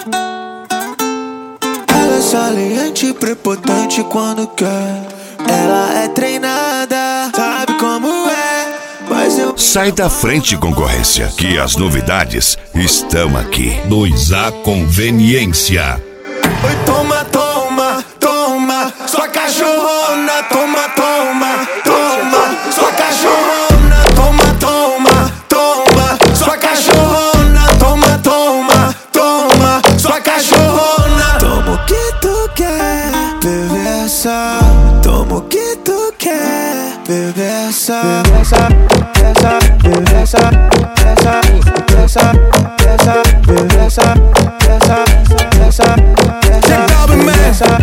Ela é saliente, prepotente quando quer. Ela é treinada, sabe como é. Mas eu... Sai da frente, concorrência, que as novidades estão aqui. 2A Conveniência. Oi, toma, toma, toma, sua cachorrona. Toma, toma, toma, sua cachorrona. Toma, toma, toma, sua cachorrona. Toma, toma, toma, sua cachorrona. Toma o que tu quer, perversa. Toma o que tu quer, perversa. Perversa, perversa, perversa, perversa, perversa, perversa, perversa, perversa, perversa.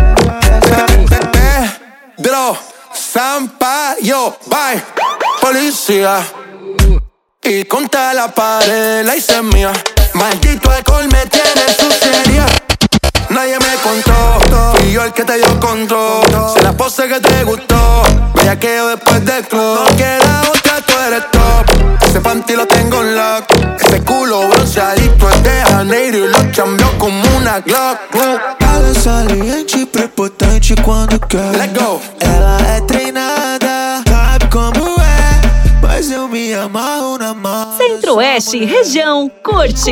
Pedro Sampaio, bye, policía. Y contra la pared la hice mía. Maldito alcohol me tiene en su serie. Nadie me contó, fui yo el que te dio control. Se la pose que te gustó, bellaqueo después del club. No queda otra, tú eres top. Ese panty lo tengo en lock. Ese culo bronceadito es de Janeiro y lo cambió como una Glock. Ela é saliente, prepotente quando quer. Let go. Ela é treinada, sabe como é. Mas eu me amarro na mão. Centro-Oeste, região, curte.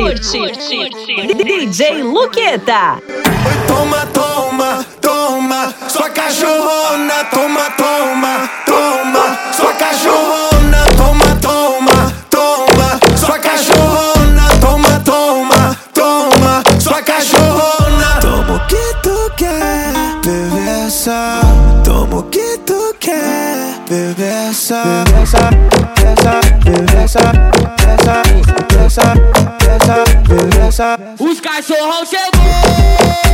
DJ Luqueta. Oi, toma, toma, toma, sua cachorrona. Toma, toma, toma, sua cachorrona. Toma, toma, toma, sua cachorrona. Toma, toma, toma, sua cachorrona. Toma o que tu quer, perversa. Toma o que tu quer, perversa. Perversa, perversa, perversa, perversa, perversa, perversa. Os cachorrão chegou.